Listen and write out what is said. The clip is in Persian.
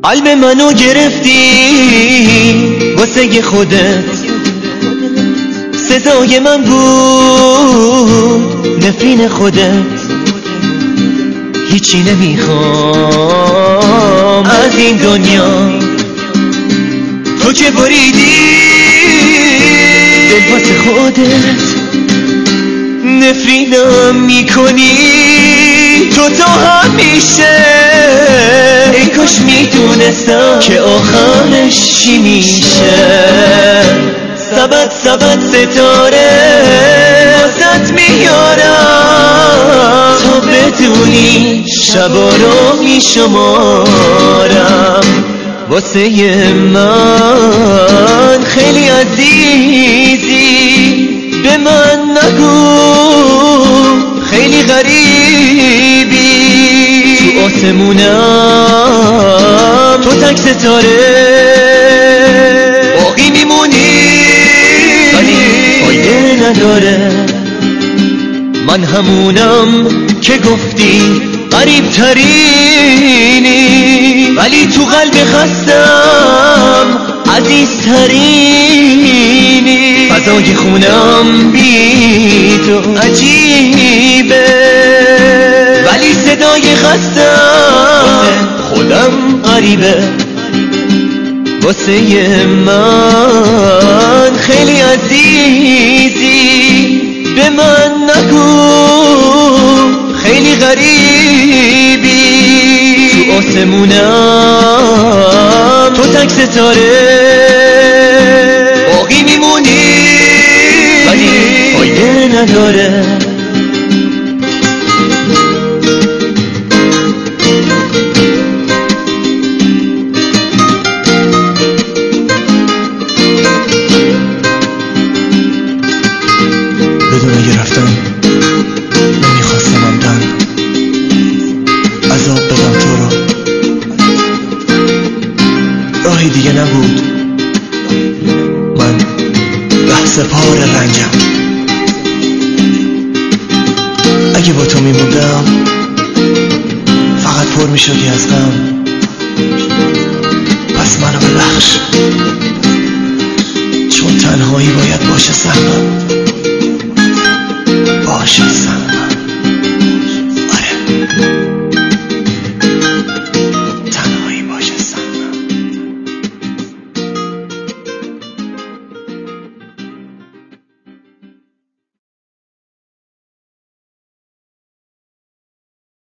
قلب منو گرفتی واسه خودت، سزای من بود نفرین خودت. هیچی نمیخوام از این دنیا، تو که بریدی دل واسه خودت. نفرینم میکنی تو تا همیشه، ای کاش میدونستم که آخرش چی میشه. سبد سبد ستاره واسط میارم تا بدونی شبا رو میشمارم. واسه من خیلی عزیزی، به من نگو خیلی غریبی. تو آسمونم تو تک ستاره باقی میمونی، ولی فایده نداره. من همونم که گفتی غریب ترینی، ولی تو قلب خستم عزیز ترینی. فضای خونم بی تو عجیبه، ولی صدای خستم خودم غریبه. واسه من خیلی عزیزی، به من نگو خیلی غریبی. تو آسمونم تو تک ستاره باقی میمونی، ولی فایده نداره. بدون اگه رفتم نمیخواستم عمدن عذاب بدم تو رو، راهی دیگه نبود. من رهسپار رنجم، اگه با تو میموندم فقط پر میشدی از غم. پس منو ببخش، چون تنهایی باید باشه سهمم. باشه